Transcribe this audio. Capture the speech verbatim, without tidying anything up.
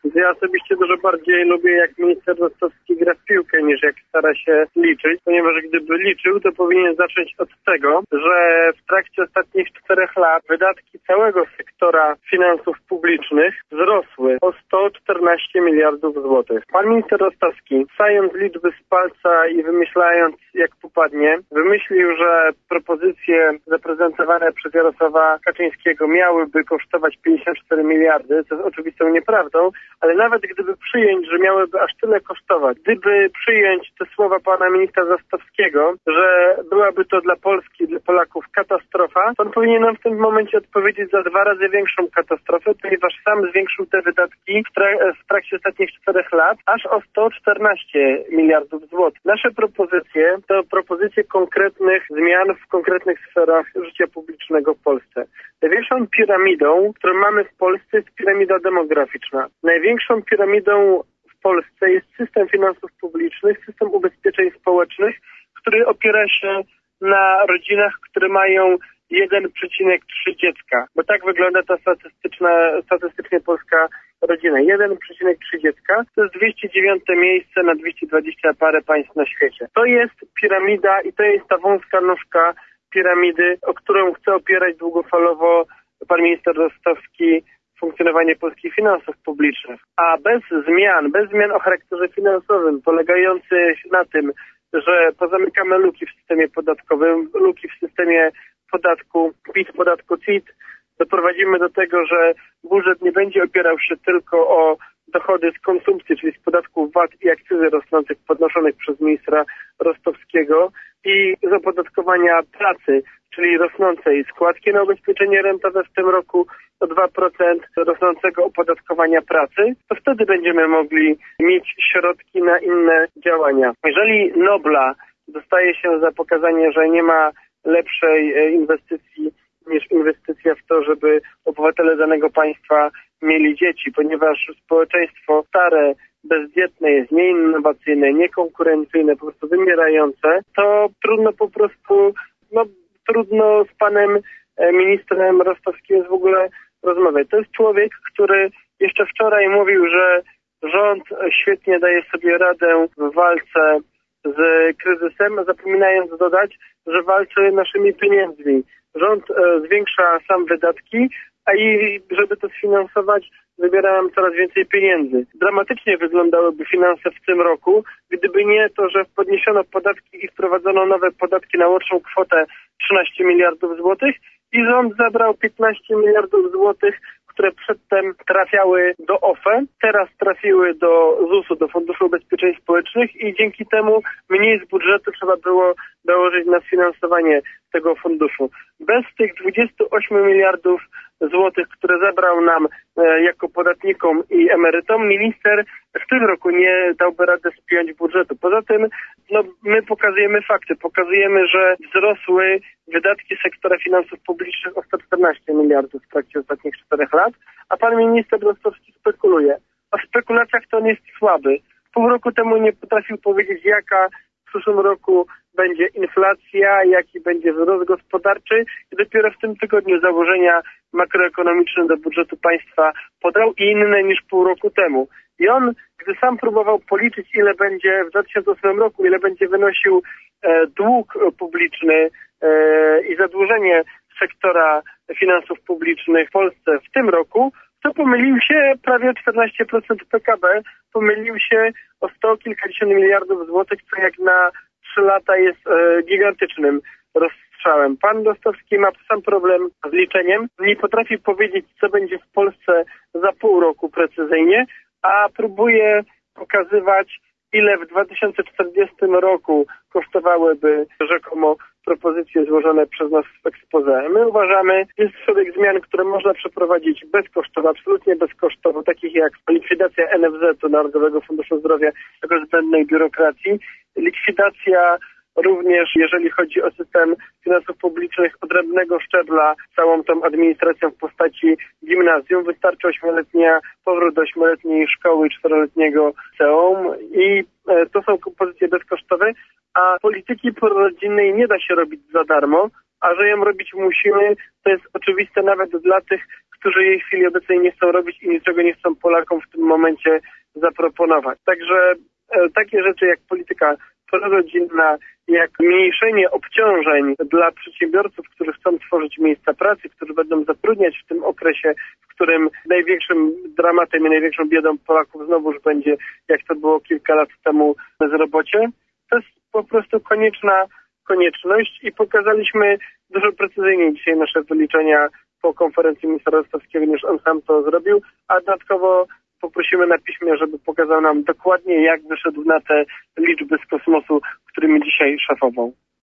Ja osobiście dużo bardziej lubię, jak minister Rostowski gra w piłkę, niż jak stara się liczyć, ponieważ gdyby liczył, to powinien zacząć od tego, że w trakcie ostatnich czterech lat wydatki całego sektora finansów publicznych wzrosły o sto czternaście miliardów złotych. Pan minister Rostowski, sając liczby z palca i wymyślając jak popadnie, wymyślił, że propozycje zaprezentowane przez Jarosława Kaczyńskiego miałyby kosztować pięćdziesiąt cztery miliardy, co jest oczywistą nieprawdą, ale nawet gdyby przyjąć, że miałyby aż tyle kosztować, gdyby przyjąć te słowa pana ministra Rostowskiego, że byłaby to dla Polski, dla Polaków katastrofa, to on powinien nam w tym momencie odpowiedzieć za dwa razy większą katastrofę, ponieważ sam zwiększył te wydatki w, tra- w trakcie ostatnich czterech lat aż o sto czternaście miliardów złotych. Nasze propozycje to propozycje konkretnych zmian w konkretnych sferach życia publicznego w Polsce. Największą piramidą, którą mamy w Polsce, jest piramida demograficzna. Największą piramidą w Polsce jest system finansów publicznych, system ubezpieczeń społecznych, który opiera się na rodzinach, które mają jeden przecinek trzy dziecka. Bo tak wygląda ta statystyczna, statystycznie polska rodzina. jeden przecinek trzy dziecka to jest dwieście dziewiąte miejsce na dwieście dwadzieścia parę państw na świecie. To jest piramida i to jest ta wąska nóżka piramidy, o którą chce opierać długofalowo pan minister Rostowski funkcjonowanie polskich finansów publicznych. A bez zmian, bez zmian o charakterze finansowym, polegających na tym, że pozamykamy luki w systemie podatkowym, luki w systemie podatku P I T, podatku C I T, doprowadzimy do tego, że budżet nie będzie opierał się tylko o dochody z konsumpcji, czyli z podatków V A T i akcyzy rosnących podnoszonych przez ministra Rostowskiego i z opodatkowania pracy, czyli rosnącej składki na ubezpieczenie rentowe w tym roku o dwa procent, rosnącego opodatkowania pracy, to wtedy będziemy mogli mieć środki na inne działania. Jeżeli Nobla dostaje się za pokazanie, że nie ma lepszej inwestycji niż inwestycja w to, żeby obywatele danego państwa mieli dzieci, ponieważ społeczeństwo stare, bezdzietne jest nieinnowacyjne, niekonkurencyjne, po prostu wymierające, to trudno po prostu, no trudno z panem ministrem Rostowskim jest w ogóle rozmawiać. To jest człowiek, który jeszcze wczoraj mówił, że rząd świetnie daje sobie radę w walce z kryzysem, zapominając dodać, że walczy naszymi pieniędzmi. Rząd e, zwiększa sam wydatki, a i żeby to sfinansować, wybiera nam coraz więcej pieniędzy. Dramatycznie wyglądałyby finanse w tym roku, gdyby nie to, że podniesiono podatki i wprowadzono nowe podatki na łączną kwotę trzynaście miliardów złotych i rząd zabrał piętnaście miliardów złotych, które przedtem trafiały do O F E, teraz trafiły do Z U S u, do Funduszu Ubezpieczeń Społecznych i dzięki temu mniej z budżetu trzeba było dołożyć na sfinansowanie tego funduszu. Bez tych dwudziestu ośmiu miliardów złotych, które zabrał nam e, jako podatnikom i emerytom, minister w tym roku nie dałby rady spiąć budżetu. Poza tym no, my pokazujemy fakty, pokazujemy, że wzrosły wydatki sektora finansów publicznych o sto czternaście miliardów w trakcie ostatnich czterech lat, a pan minister Rostowski spekuluje. O spekulacjach to on jest słaby. Pół roku temu nie potrafił powiedzieć, jaka w przyszłym roku będzie inflacja, jaki będzie wzrost gospodarczy i dopiero w tym tygodniu założenia makroekonomiczne do budżetu państwa podał i inne niż pół roku temu. I on, gdy sam próbował policzyć, ile będzie w dwa tysiące ósmym roku, ile będzie wynosił e, dług publiczny e, i zadłużenie sektora finansów publicznych w Polsce w tym roku, to pomylił się prawie o czternaście procent P K B, pomylił się o sto kilkadziesiąt miliardów złotych, co jak na trzy lata jest e, gigantycznym rozstrzałem. Pan Rostowski ma sam problem z liczeniem, nie potrafi powiedzieć, co będzie w Polsce za pół roku precyzyjnie, a próbuje pokazywać, ile w dwa tysiące czterdziestym roku kosztowałyby rzekomo propozycje złożone przez nas w exposé. My uważamy, że jest szereg zmian, które można przeprowadzić bezkosztowo, absolutnie bezkosztowo, takich jak likwidacja N F Z-u, Narodowego Funduszu Zdrowia, jako zbędnej biurokracji, likwidacja również, jeżeli chodzi o system finansów publicznych, odrębnego szczebla, całą tą administracją w postaci gimnazjum. Wystarczy ośmioletnia, powrót do ośmioletniej szkoły i czteroletniego liceum i e, to są pozycje bezkosztowe, a polityki prorodzinnej nie da się robić za darmo, a że ją robić musimy, to jest oczywiste nawet dla tych, którzy jej w chwili obecnej nie chcą robić i niczego nie chcą Polakom w tym momencie zaproponować. Także e, takie rzeczy jak polityka prorodzinna, jak zmniejszenie obciążeń dla przedsiębiorców, którzy chcą tworzyć miejsca pracy, którzy będą zatrudniać w tym okresie, w którym największym dramatem i największą biedą Polaków znowuż będzie, jak to było kilka lat temu, bezrobocie. To jest po prostu konieczna konieczność i pokazaliśmy dużo precyzyjniej dzisiaj nasze wyliczenia po konferencji ministra Rostowskiego, niż on sam to zrobił, a dodatkowo poprosimy na piśmie, żeby pokazał nam dokładnie, jak wyszedł na te liczby z kosmosu, którymi dzisiaj szafował.